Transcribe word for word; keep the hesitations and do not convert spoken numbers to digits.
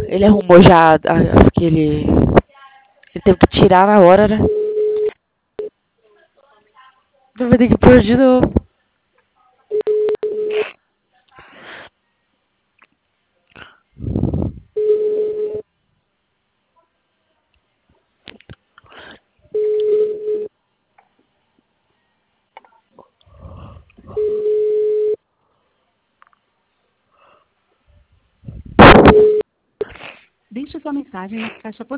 Ele arrumou já a- as que ele. Ele teve que tirar na hora, né? Então vai ter que pôr de novo. Deixe sua mensagem na caixa postal.